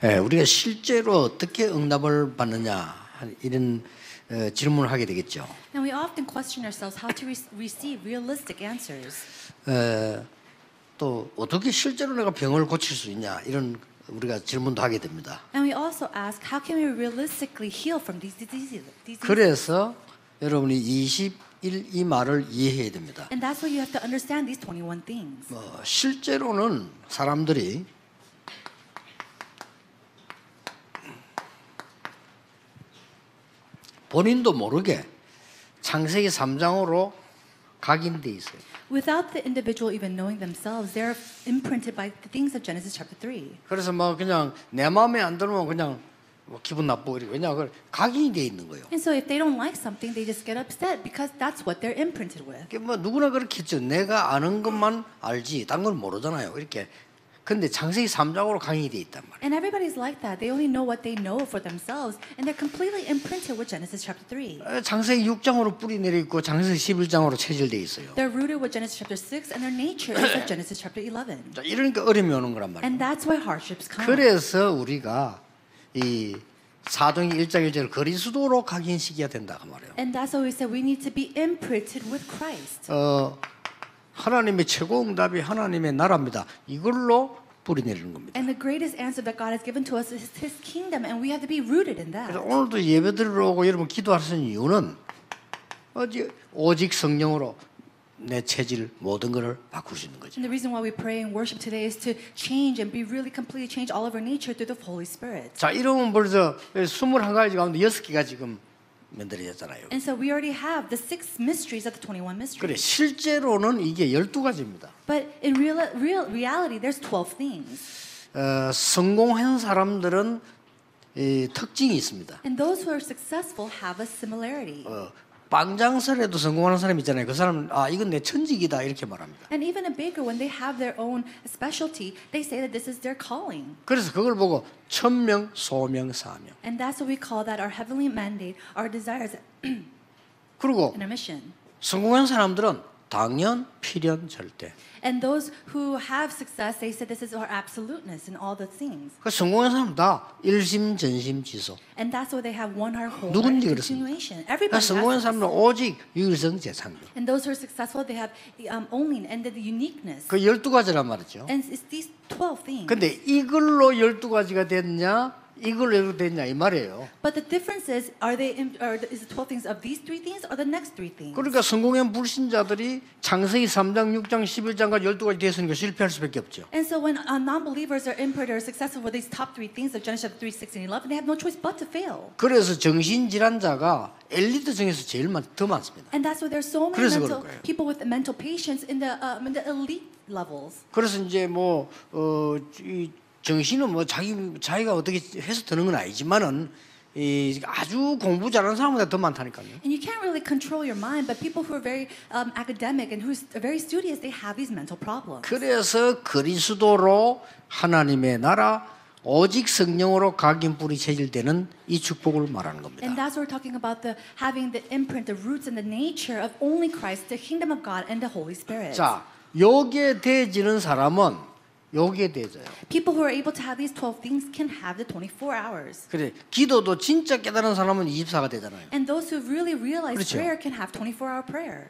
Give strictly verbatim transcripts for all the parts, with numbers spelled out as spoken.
예, 우리가 실제로 어떻게 응답을 받느냐 이런 어, 질문을 하게 되겠죠. And we often question ourselves how to re- receive realistic answers. 에, 또 어떻게 실제로 내가 병을 고칠 수 있냐 이런 우리가 질문도 하게 됩니다. And we also ask, how can we realistically heal from these diseases? diseases? 그래서 여러분이 이십일 이 말을 이해해야 됩니다. And that's why you have to understand these twenty-one things. 어, 실제로는 사람들이 본인도 모르게 창세기 삼 장으로 각인돼 있어요. Without the individual even knowing themselves, they're imprinted by the things of Genesis chapter three. 그래서 뭐 그냥 내 마음에 안 들면 그냥 뭐 기분 나쁘고 그래. 왜냐 그 각인이 돼 있는 거예요. And so if they don't like something, they just get upset because that's what they're imprinted with. 그게 뭐 누구나 그렇겠죠. 내가 아는 것만 알지, 딴 건 모르잖아요. 이렇게. 근데 창세기 삼 장으로 각인이 돼 있단 말이에요. And everybody's like that. They only know what they know for themselves, and they're completely imprinted with Genesis chapter three. 에, 창세기 육 장으로 뿌리 내려 있고 창세기 십일 장으로 체질돼 있어요. They're rooted with Genesis chapter six, and their nature is of Genesis chapter eleven. 자, 이러니까 어려움이 오는 거란 말이에요. And that's why hardships come. 그래서 우리가 이 사도행전 일 장 일 절을 그리스도로 각인시켜야 된다 그 말이에요. And that's why we said we need to be imprinted with Christ. 어, 하나님의 최고 응답이 하나님의 나라입니다. 이걸로 뿌리 내리는 겁니다. And the greatest answer that God has given to us is His kingdom, and we have to be rooted in that. 그래서 오늘도 예배 드리러 오고 여러분 기도하시는 이유는 어디 오직 성령으로 내 체질 모든 것을 바꾸시는 거죠. And the reason why we pray and worship today is to change and be really completely change all of our nature through the Holy Spirit. 자, 이러면 벌써 스물한 가지 가운데 여섯 개가 지금 만들어졌잖아요. And so we already have the six mysteries of the twenty-one 그래 mysteries. 실제로는 이게 열두 가지입니다. But in real, real reality, there's twelve things. 어, 성공한 사람들은 이 특징이 있습니다. And those who are successful have a similarity. 어, 빵장설에도 성공하는 사람 있잖아요. 그 사람은 아 이건 내 천직이다 이렇게 말합니다. And even a baker, when they have their own specialty, they say that this is their calling. 그래서 그걸 보고 천명, 소명, 사명. And that's what we call that our heavenly mandate, our desires, 그리고 and our mission. 성공한 사람들은 당연, 필연, 절대. And those who have success, they said this is our absoluteness in all the things. 그 성공한 사람 다 일심, 전심, 지속. And that's why they have one heart, whole heart, 누군지 and 그렇습니다. continuation. 그 Everybody 성공한 has this. 사람은 오직 유일성, 재창조. And those who are successful, they have um, only and the uniqueness. 그 열두 가지란 말이죠. And it's these twelve things. 근데 이걸로 열두 가지가 됐냐, 이걸로 열두 됐냐 이 말이에요. But the difference is, are they in, or is the twelve things of these three things or the next three things? 그러니까 성공한 불신자들이 창세기 삼 장, 육 장, 십일 장까지 열두 가지 됐으니까 실패할 수밖에 없죠. And so when uh, non-believers are imprinted or successful with these top three things of Genesis three, six, and eleven, they have no choice but to fail. 그래서 정신질환자가 엘리트 중에서 제일 많, 더 많습니다. And that's why there's so many 그래서 mental 그런 거예요. people with mental patients in the um, in the elite levels. 그래서 이제 뭐 어, 이 정신은 뭐 자기 자기가 어떻게 해서 드는 건 아니지만은 이 아주 공부 잘하는 사람보다 더 많다니까요. And you can't really control your mind, but people who are very um, academic and who are very studious, they have these mental problems. 그래서 그리스도로 하나님의 나라 오직 성령으로 각인 뿌리 체질되는 이 축복을 말하는 겁니다. And that's what we're talking about, the having the imprint, the roots and the nature of only Christ, the kingdom of God and the Holy Spirit. 자, 요게 되지는 사람은 요게 되져요. People who are able to have these twelve things can have the twenty-four hours. 그래 기도도 진짜 깨달은 사람은 이십사가 되잖아요. And those who really realize 그렇죠. prayer can have twenty-four hour prayer.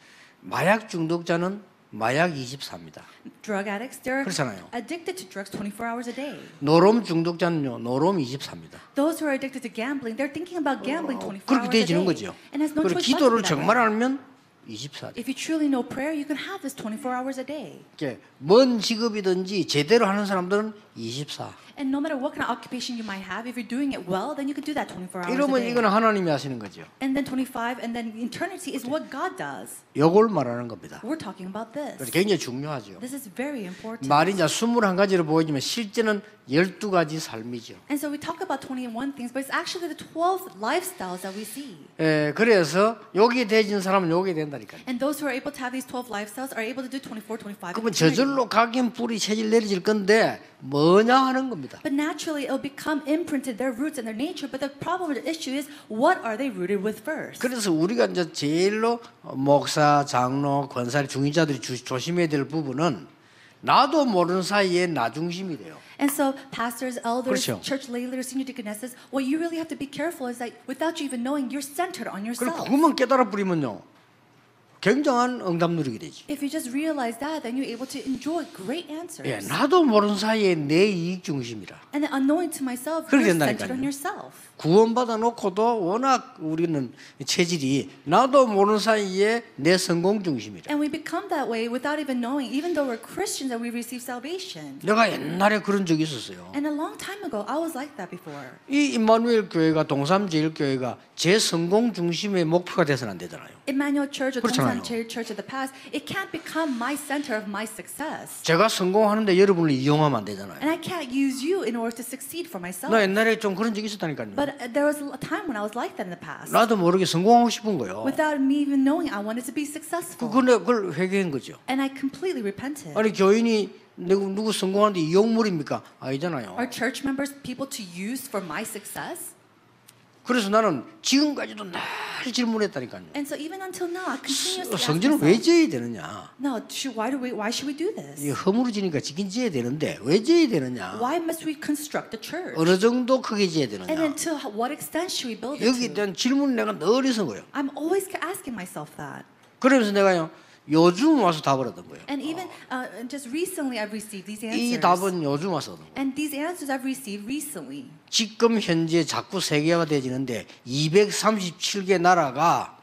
마약 중독자는 마약 이십사입니다. Drug addicts, they're 그렇잖아요. addicted to drugs twenty-four hours a day. 노름 중독자는요, 노름 이십사입니다. Those who are addicted to gambling, they're thinking about gambling twenty-four 그렇게 hours a 되지는 day. 거죠. And has no 그리고 choice but to 기도를 do that 정말 way. 알면 이십사. If you truly know prayer, you can have this twenty-four hours a day. 이렇게 뭔 직업이든지 제대로 하는 사람들은 이십사. And no matter what kind of occupation you might have, if you're doing it well, then you can do that twenty-four hours a 이러면 day. 이거는 하나님이 하시는 거죠. And then twenty-five, and then eternity is what God does. 요걸 말하는 겁니다. We're talking about this. 그래서 굉장히 중요하죠. This is very important. 말이 이제 스물한 가지로 보이지만 실제는 열두 가지 삶이죠. And so we talk about twenty-one things, but it's actually the twelve lifestyles that we see. 예, 그래서 여기에 대진 사람은 여기에 된다니까요. And those who are able to have these twelve lifestyles are able to do twenty-four, twenty-five. 그러면 저절로 각인 뿌리 체질 내려질 건데 뭐냐 하는 겁니다. But naturally, it'll become imprinted, their roots and their nature. But the problem or the issue is, what are they rooted with first? 그래서 우리가 이제 제일로 목사, 장로, 권사, 중위자들이 주, 조심해야 될 부분은 나도 모르는 사이에 나 중심이 돼요. And so pastors, elders, 그렇죠. church lay leaders, senior deaconesses, what you really have to be careful is that without you even knowing, you're centered on 그리고 yourself. 그것만 깨달아 버리면요, 굉장한 응답 누리게 되지. If you just realize that, then you're able to enjoy great answers. 예, 나도 모르는 사이에 내 이익 중심이라. And then unknowing to myself, 그렇게 you're centered 된다니까요. on yourself. 구원받아 놓고도 워낙 우리는 체질이 나도 모르는 사이에 내 성공 중심이라. And we become that way without even knowing, even though we're Christians and we receive salvation. 내가 옛날에 그런 적이 있었어요. And a long time ago, I was like that before. 이 임마누엘 교회가 동삼제일교회가 제 성공 중심의 목표가 돼서는 안 되잖아요. Emmanuel Church or 그렇잖아요. Dongsan Church of the past, it can't become my center of my success. 제가 성공하는데 여러분을 이용하면 안 되잖아요. And I can't use you in order to succeed for myself. 나 옛날에 좀 그런 적이 있었다니까요. But uh, there was a time when I was like that in the past. 나도 모르게 성공하고 싶은 거예요. Without me even knowing, I wanted to be 그 successful. 그걸 그걸 회개한 거죠. And I completely repented. 아니 교인이 누구 누구 성공하는데 이용물입니까? 아니잖아요. Are church members people to use for my success? 그래서 나는 지금까지도 늘 질문했다니까요. And so even until now, I continuously ask 성전을 왜 myself, 지어야 되느냐? no, should, why do we, why should we do 이 this? 허물어지니까 지긴 지어야 되는데 왜 지어야 되느냐? Why must we construct a church? 어느 정도 크게 지어야 And 되느냐? then to what extent should we build it 여기에 to? 대한 질문 내가 늘 해서 거예요. I'm always asking myself that. 그러면서 내가요 요즘 와서 답을 얻은 거예요. And even uh, just recently, I've received these 이 answers. 답은 요즘 와서 얻은 거예요. And these answers I've received recently. 지금 현재 자꾸 세계화가 되지는데 이백삼십칠 개 나라가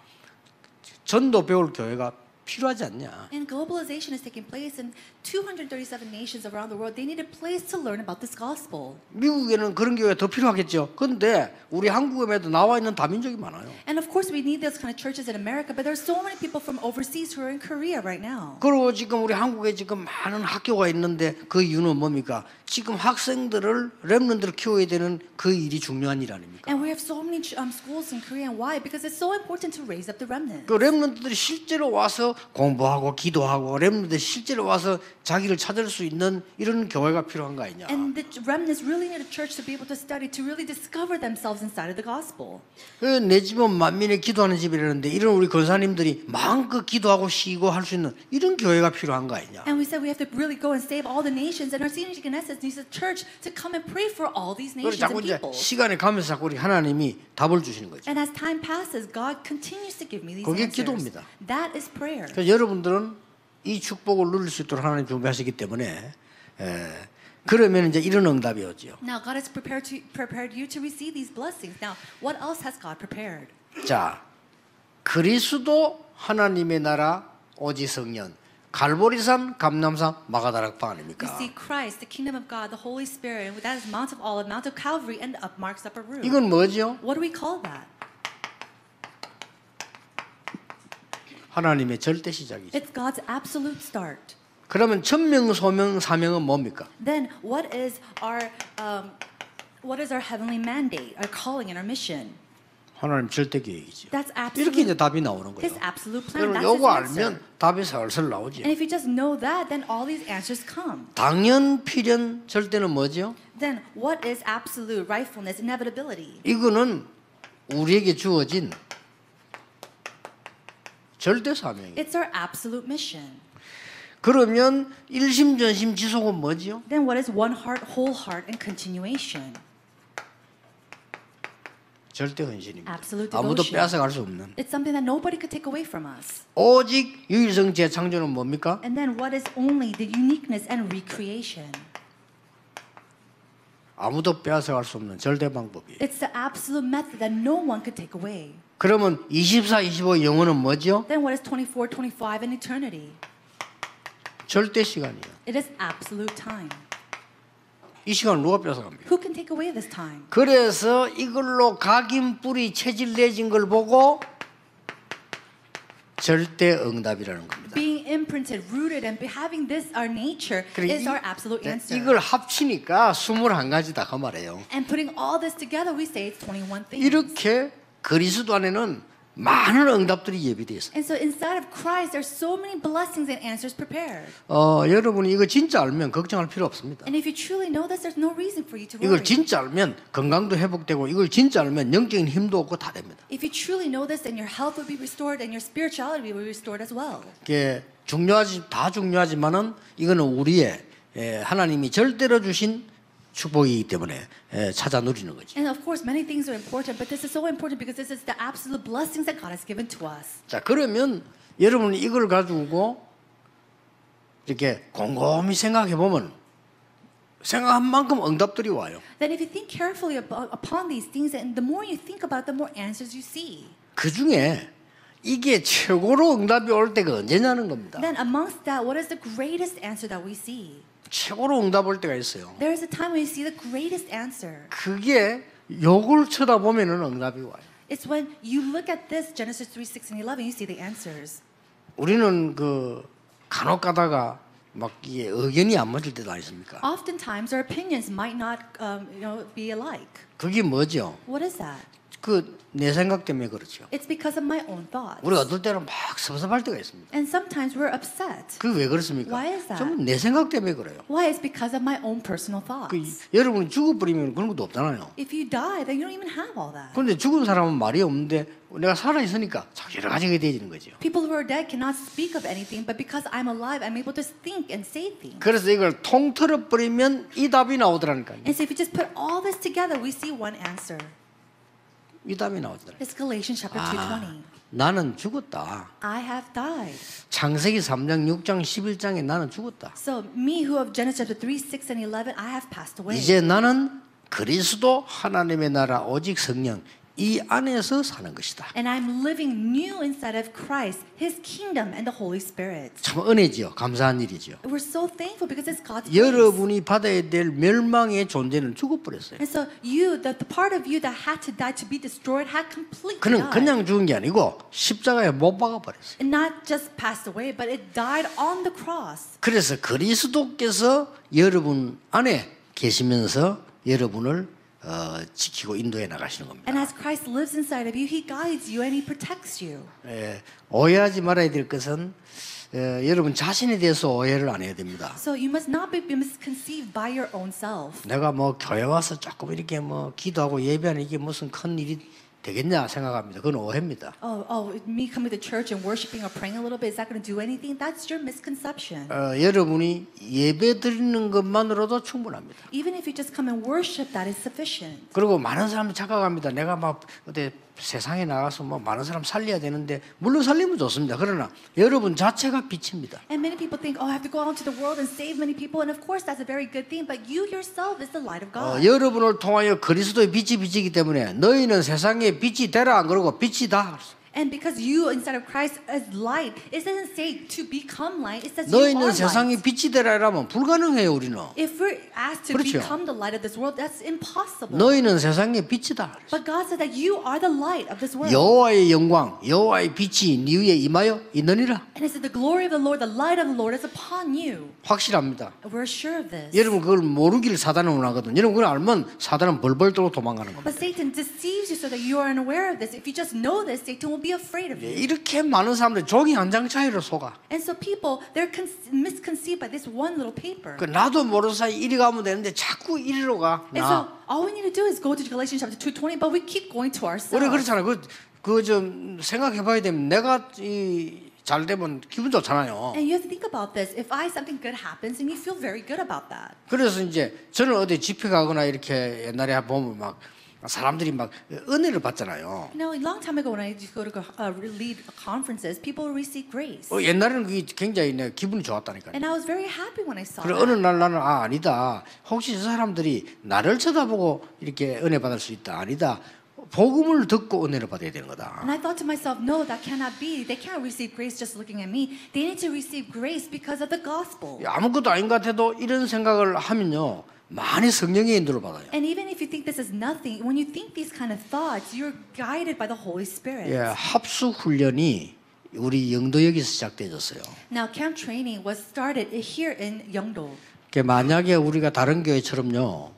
전도 배울 교회가 필요하지 않냐? And globalization is taking place in two hundred thirty-seven nations around the world. They need a place to learn about this gospel. 미국에는 그런 교회가 더 필요하겠죠. 그런데 우리 한국에도 나와 있는 다민족이 많아요. And of course, we need those kind of churches in America, but there's so many people from overseas who are in Korea right now. 그리고 지금 우리 한국에 지금 많은 학교가 있는데 그 이유는 뭡니까? 지금 학생들을 렘넌트를 키워야 되는 그 일이 중요한 일 아닙니까? And we have so many um, schools in Korea. And why? Because it's so important to raise up the remnant. 그 렘넌트들이 실제로 와서 공부하고 기도하고 렘넌트들이 실제로 와서 자기를 찾을 수 있는 이런 교회가 필요한 거 아니냐? And the remnants really need a church to be able to study, to really discover themselves inside of the gospel. 그 내 집은 만민의 기도하는 집이라는데 이런 우리 권사님들이 마음껏 기도하고 쉬고 할 수 있는 이런 교회가 필요한 거 아니냐? And we said we have to really go and save all the nations. And our senior deaconesses needs a church to come and pray for all these 그리고 nations 자꾸 and 이제 people. 시간이 가면서 자꾸 우리 하나님이 답을 주시는 거죠. And as time passes, God continues to give me these 그게 answers. 기도입니다. That is prayer. 그래서 여러분들은 이 축복을 누릴 수 있도록 하나님 준비하시기 때문에 에, 그러면 이제 이런 응답이 오죠. Now God has prepared to prepared you to receive these blessings. Now, what else has God prepared? 자, 그리스도 하나님의 나라 오직 성령 갈보리산 감남산 마가다락방 We 아닙니까? see Christ, the kingdom of God, the Holy Spirit, and that is Mount of Olive, Mount of Calvary, and up Mark's upper room. 이건 뭐죠? What do we call that? 하나님의 절대 시작이죠. It's God's absolute start. 그러면 천명 소명 사명은 뭡니까? Then, what is our um, what is our heavenly mandate, our calling, and our mission? 하나님 절대 계획이죠. That's 이렇게 이제 absolute. 답이 나오는 거예요. His absolute plan. 여러분 That's his 요거 answer. 알면 답이 슬슬 나오죠. And if you just know that, then all these answers come. 당연 필연 절대는 뭐죠? Then, what is absolute rightfulness, inevitability? 이거는 우리에게 주어진 절대 사명이에요. It's our absolute mission. 그러면 일심전심 지속은 뭐지요? Then, what is one heart, whole heart, and continuation? 절대 헌신입니다. Absolute 아무도 devotion. 빼앗아갈 수 없는. It's something that nobody could take away from us. 오직 유일성 재창조는 뭡니까? And then, what is only the uniqueness and recreation? 아무도 빼앗아갈 수 없는 절대 방법이에요. It's the absolute method that no one could take away. 그러면 이십사, 이십오 영혼은 뭐죠? Then, what is twenty-four, twenty-five, and eternity? 절대 시간이에요. It is absolute time. 이 시간을 누가 뺏어갑니까? Who can take away this time? 그래서 이걸로 각인 뿌리 체질 내진 걸 보고 절대 응답이라는 겁니다. Being imprinted, rooted, and having this our nature 그래, is 이- our absolute 네, answer. 이걸 합치니까 스물한 가지다 그 말이에요. And putting all this together, we say it's twenty-one things. 이렇게 그리스도 안에는 많은 응답들이 예비되어 있어요. And so inside of Christ, there's so many blessings and answers prepared. 어, 여러분이 이거 진짜 알면 걱정할 필요 없습니다. And if you truly know this, there's no reason for you to 이걸 worry. 진짜 알면 건강도 회복되고 이걸 진짜 알면 영적인 힘도 얻고 다 됩니다. If you truly know this, then your health will be restored and your spirituality will be restored as well. 이게 중요하지 다 중요하지만은 이거는 우리의 에, 하나님이 절대로 주신 축복이기 때문에 에, 찾아 누리는 거지. And of course, many things are important, but this is so important because this is the absolute blessings that God has given to us. 자, 그러면 여러분 이걸 가지고 이렇게 곰곰이 생각해 보면 생각한 만큼 응답들이 와요. Then if you think carefully about, upon these things, and the more you think about it, the more answers you see. 그 중에 이게 최고로 응답이 올 때가 언제냐는 겁니다. Then amongst that, what is the greatest answer that we see? 최고로 응답 올 때가 있어요. There is a time when you see the greatest answer. 그게 요걸 쳐다보면은 응답이 와요. It's when you look at this, Genesis three, six, and eleven, you see the answers. 우리는 그 간혹 가다가 막 이게 의견이 안 맞을 때도 아니십니까? Oftentimes, our opinions might not, um, you know, be alike. 그게 뭐죠? What is that? 그 내 생각 때문에 그렇죠. It's because of my own thoughts. 우리가 어떨 때는 막 섭섭할 때가 있습니다. And sometimes we're upset. 그게 왜 그렇습니까? Why is that? 좀 내 생각 때문에 그래요. Why? It's because of my own personal 그 thoughts. 여러분이 죽어버리면 그런 것도 없잖아요. If you die, then you don't even have all that. 그런데 죽은 사람은 말이 없는데 내가 살아 있으니까 여러 가지가 되어지는 거죠. People who are dead cannot speak of anything, but because I'm alive, I'm able to think and say things. 그래서 이걸 통틀어 버리면 이 답이 나오더라니까요. And so if you just put all this together, we see one answer. 이 답이 나오더라고요. It's Galatians chapter two 아, twenty. 나는 죽었다. I have died. 창세기 삼 장, 육 장, 십일 장에 나는 죽었다. So me who of Genesis chapter three, six, and eleven, I have passed away. 이제 나는 그리스도 하나님의 나라 오직 성령 이 안에서 사는 것이다. And I'm living new inside of Christ, His kingdom, and the Holy Spirit. 참 은혜지요. 감사한 일이죠. We're so thankful because it's God's grace. 여러분이 받아야 될 멸망의 존재는 죽어버렸어요. And so you, the, the part of you that had to die to be destroyed, had completely 그는 died. 그냥 죽은 게 아니고 십자가에 못 박아버렸어요. And not just passed away, but it died on the cross. 그래서 그리스도께서 여러분 안에 계시면서 여러분을 어, 지키고 인도해 나가시는 겁니다. And as Christ lives inside of you, He guides you and He protects you. 예, 오해하지 말아야 될 것은 예, 여러분 자신에 대해서 오해를 안 해야 됩니다. So you must not be misconceived by your own self. 내가 뭐 교회 와서 조금 이렇게 뭐 기도하고 예배하는 이게 무슨 큰 일이 되겠냐 생각합니다. 그건 오해입니다. Oh, oh, me coming to church and worshiping or praying a little bit, is that going to do anything? That's your misconception. 어, 여러분이 예배 드리는 것만으로도 충분합니다. Even if you just come and worship, that is sufficient. 그리고 많은 사람이 착각합니다. 내가 막 어디 세상에 나가서 뭐 많은 사람 살려야 되는데 물론 살리면 좋습니다. 그러나 여러분 자체가 빛입니다. And many people think, oh, I have to go out into the world and save many people. And of course, that's a very good thing. But you yourself is the light of 어, God. 여러분을 통하여 그리스도의 빛이 비치기 때문에 너희는 세상에 빛이 되라 안 그러고 빛이다. And because you inside of Christ as light, it doesn't say to become light. It says you are 너희는 세상에 light. 빛이 되라 이라면 불가능해요 우리는. If we're asked to 그렇죠. become the light of this world, that's impossible. 너희는 세상의 빛이다. But God said that you are the light of this world. 여호와의 영광, 여호와의 빛이 네 위에 임하여 있느니라. And it said the glory of the Lord, the light of the Lord is upon you. 확실합니다. We're sure of this. 여러분 그걸 모르기를 사단은 원하거든. 여러분 그걸 알면 사단은 벌벌 떨고 도망가는 겁니다. But Satan deceives you so that you are unaware of this. If you just know this, Satan will be afraid of you. 이렇게 많은 사람들이 종이 한 장 차이로 속아. And so people, they're con- misconceived by this one little paper. 그 나도 모르는 사이 이리 가면 되는데 자꾸 이리로 가. And so 나. all we need to do is go to Galatians chapter two twenty, but we keep going to ourselves. 우리 그렇잖아. 그 그 좀 생각해봐야 되면 내가 이 잘 되면 기분 좋잖아요. And you have to think about this. If I something good happens, and you feel very good about that. 그래서 이제 저는 어디 집회 가거나 이렇게 옛날에 보면 막 사람들이 막 은혜를 받잖아요. Now, a long time ago, when I used to go to uh, lead conferences, people would receive grace. 어, 옛날에는 그게 굉장히 내 기분이 좋았다니까요. And I was very happy when I saw 그래 that. 어느 날 나는 아 아니다. 혹시 저 사람들이 나를 쳐다보고 이렇게 은혜 받을 수 있다. 아니다. 복음을 듣고 은혜를 받아야 되는 거다. And I thought to myself, no, that cannot be. They can't receive grace just looking at me. They need to receive grace because of the gospel. 아무것도 아닌 것 같아도 이런 생각을 하면요 많이 성령의 인도를 받아요. And even if you think this is nothing, when you think these kind of thoughts, you're guided by the Holy Spirit. 예, 합수 훈련이 우리 영도역에서 시작되었어요. Now, camp training was started here in Yeongdo. 그 만약에 우리가 다른 교회처럼요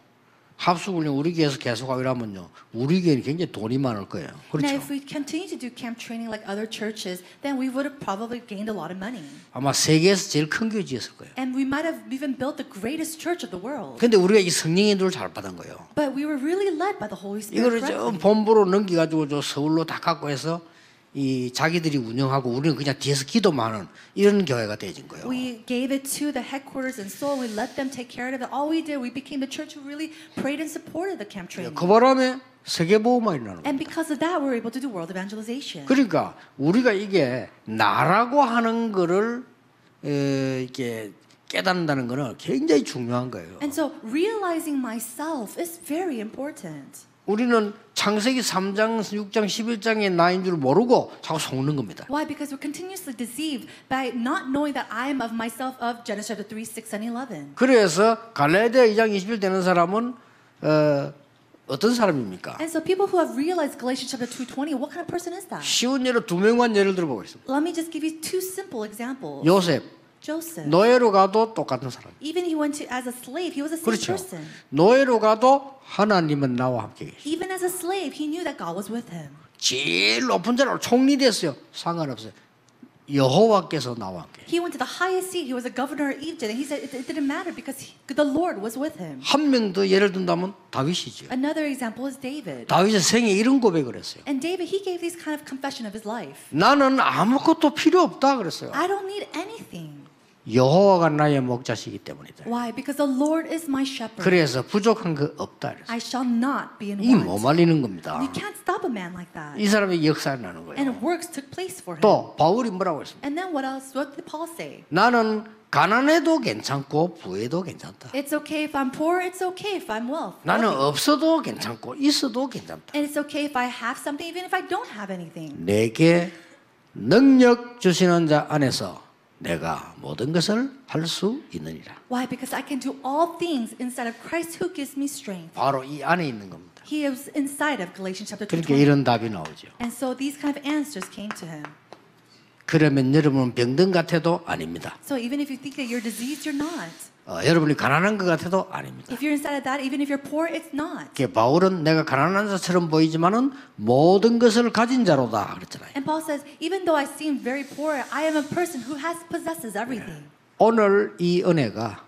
합수 훈련 우리 교회에서 계속 하려면요 우리 교회는 굉장히 돈이 많을 거예요. Now, 그렇죠? if we continue to do camp training like other churches, then we would have probably gained a lot of money. 아마 세계에서 제일 큰 교회 지었을 거예요. And we might have even built the greatest church of the world. 근데 우리가 이 성령의 인도를 잘 받은 거예요. But we were really led by the Holy Spirit. 이거를 저 correctly. 본부로 넘겨가지고 저 서울로 다 갖고 해서 이 자기들이 운영하고 우리는 그냥 뒤에서 기도만 하는 이런 교회가 되어진 거예요. We gave it to the headquarters and Seoul. We let them take care of it. All we did, we became the church who really prayed and supported the camp training. 그 바람에 세계 보호만 일어나는 거예요. And because of that, we're able to do world evangelization. 그러니까 우리가 이게 나라고 하는 거를 에, 이렇게 깨닫는다는 거는 굉장히 중요한 거예요. And so realizing myself is very important. 우리는 창세기 삼 장, 육 장, 십일 장의 나인 줄 모르고 자꾸 속는 겁니다. Why? Because we're continuously deceived by not knowing that I am of myself of Genesis chapter three, six, and eleven. 그래서 갈라디아 이 장 이십 일 되는 사람은 어, 어떤 사람입니까? And so people who have realized Galatians chapter two twenty, what kind of person is that? 쉬운 예로 두 명만 예를 들어보겠습니다. Let me just give you two simple examples. 요셉 Joseph. 노예로 가도 똑같은 사람. Even he went to as a slave, he was the same 그렇죠. person. 노예로 가도 하나님은 나와 함께 계시. Even as a slave, he knew that God was with him. 제일 높은 자로 총리 됐어요. 상관없어요. 여호와께서 나와 함께. He went to the highest seat. He was a governor of Egypt, and he said it, it didn't matter because he, the Lord was with him. 한 명 더 예를 든다면 다윗이죠. Another example is David. 다윗의 생에 이런 고백을 했어요. And David, he gave this kind of confession of his life. 나는 아무것도 필요 없다 그랬어요. I don't need anything. 여호와가 나의 목자시기 때문이다. Why? Because the Lord is my shepherd. 그래서 부족한 거 없다 그랬어요. I shall not be in 이 못 want. 말리는 겁니다. You can't stop a man like that. 이 사람의 역사가 나는 And 거예요. works took place for him. 또 바울이 뭐라고 했습니까? And then what else? What did Paul say? 나는 가난해도 괜찮고 부해도 괜찮다. It's okay if I'm poor. It's okay if I'm wealth. 나는 wealthy. 없어도 괜찮고 있어도 괜찮다. And it's okay if I have something, even if I don't have anything. 내게 능력 주시는 자 안에서 내가 모든 것을 할 수 있느니라. Why? Because I can do all things inside of Christ who gives me strength. 바로 이 안에 있는 겁니다. He is inside of Galatians chapter two 그러니까 twenty. 이런 답이 나오죠. And so these kind of answers came to him. 그러면 여러분은 병든 같아도 아닙니다. So even if you think that you're diseased, you're not. 어, 여러분이 가난한 것 같아도 아닙니다. If you're inside of that, even if you're poor, it's not. 이렇게 바울은 내가 가난한 자처럼 보이지만은 모든 것을 가진 자로다 그랬잖아요. And Paul says, even though I seem very poor, I am a person who has possesses everything. 오늘 이 은혜가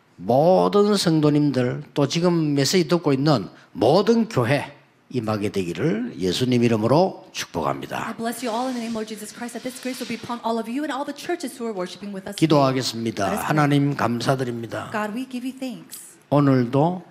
모든 성도님들 또 지금 메시지 듣고 있는 모든 교회 임하게 되기를 예수님 이름으로 I 축복합니다. bless you all in the name of Jesus Christ that this grace will be upon all of you and all the churches who are worshiping with us. today. 기도하겠습니다. 하나님 감사드립니다. God, we give you thanks. 오늘도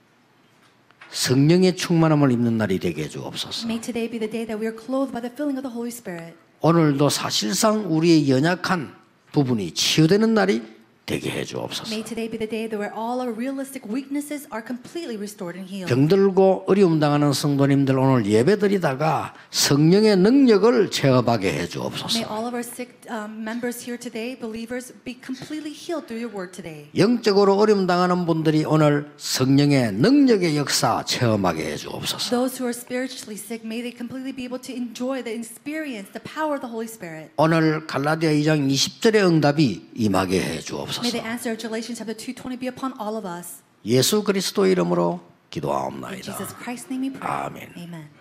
성령의 충만함을 입는 날이 되게 해주옵소서. May today be the day that we are clothed by the filling of the Holy Spirit. 오늘도 사실상 우리의 연약한 부분이 치유되는 날이 되게 해주옵소서. May today be the day that where all our realistic weaknesses are completely restored and healed. 병들고 어려움 당하는 성도님들 오늘 예배드리다가 성령의 능력을 체험하게 May 해주옵소서. all of our sick um, members here today, believers, be completely healed through your word today. 영적으로 어려움 당하는 분들이 오늘 성령의 능력의 역사 체험하게 해주옵소서. Those who are spiritually sick, may they completely be able to enjoy the experience, the power of the Holy Spirit. 오늘 갈라디아 이 장 이십 절의 응답이 임하게 해주옵소서. May the answer of Galatians chapter two twenty be upon all of us. 예수 그리스도 이름으로 In 기도하옵나이다. Jesus Christ's name we pray. 아멘. Amen.